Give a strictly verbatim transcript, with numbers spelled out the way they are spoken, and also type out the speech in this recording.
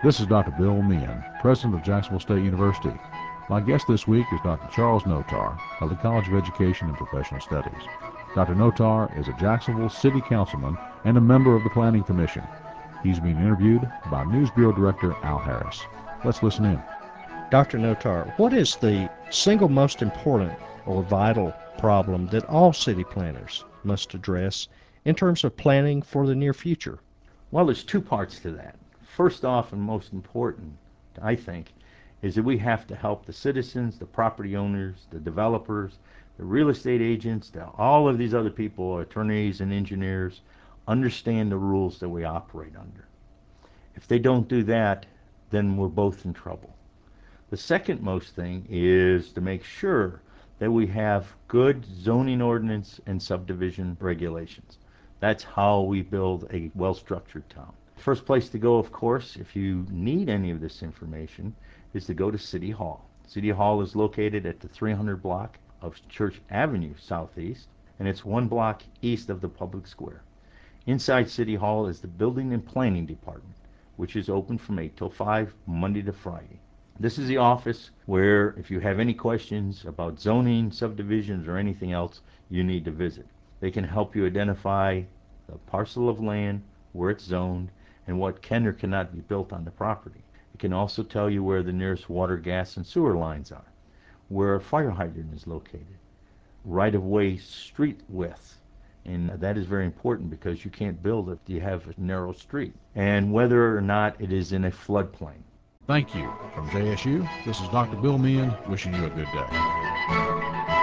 This is Doctor Bill Meehan, President of Jacksonville State University. My guest this week is Doctor Charles Notar of the College of Education and Professional Studies. Doctor Notar is a Jacksonville City Councilman and a member of the Planning Commission. He's being interviewed by News Bureau Director Al Harris. Let's listen in. Doctor Notar, what is the single most important or vital problem that all city planners must address in terms of planning for the near future? Well, there's two parts to that. First off, and most important, I think, is that we have to help the citizens, the property owners, the developers, the real estate agents, the, all of these other people, attorneys and engineers, understand the rules that we operate under. If they don't do that, then we're both in trouble. The second most thing is to make sure that we have good zoning ordinance and subdivision regulations. That's how we build a well-structured town. First place to go, of course, if you need any of this information, is to go to City Hall. City Hall is located at the three hundred block of Church Avenue Southeast, and it's one block east of the public square. Inside City Hall is the Building and Planning Department, which is open from eight till five, Monday to Friday. This is the office where, if you have any questions about zoning, subdivisions, or anything else, you need to visit. They can help you identify the parcel of land, where it's zoned, and what can or cannot be built on the property. It can also tell you where the nearest water, gas, and sewer lines are, where a fire hydrant is located, right-of-way street width, and that is very important because you can't build if you have a narrow street, and whether or not it is in a floodplain. Thank you. From J S U, this is Doctor Bill Meehan wishing you a good day.